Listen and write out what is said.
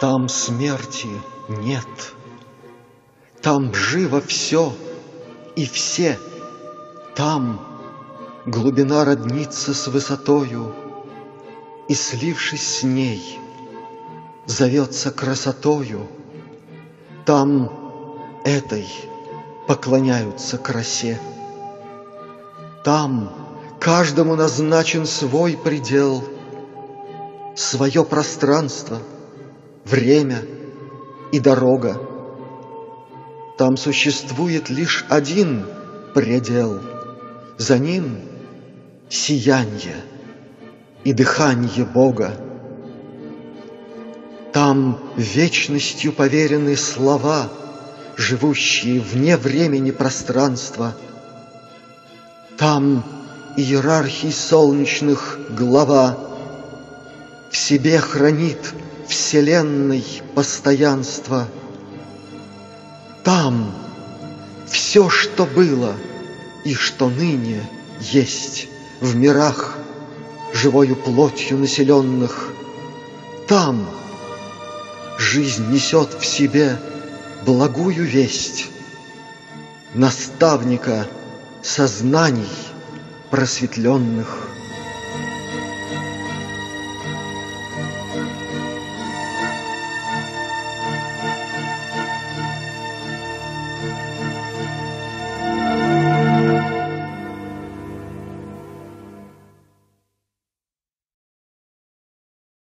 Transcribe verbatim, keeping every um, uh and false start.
Там смерти нет, там живо все и все, там глубина роднится с высотою, и, слившись с ней, зовется красотою. Там этой поклоняются красе. Там каждому назначен свой предел, свое пространство, время и дорога. Там существует лишь один предел, за ним сиянье и дыханье Бога. Там вечностью поверены слова, живущие вне времени пространства. Там иерархий солнечных глава в себе хранит вселенной постоянство. Там все, что было и что ныне есть в мирах, живою плотью населенных, там жизнь несет в себе благую весть наставника сознаний просветленных.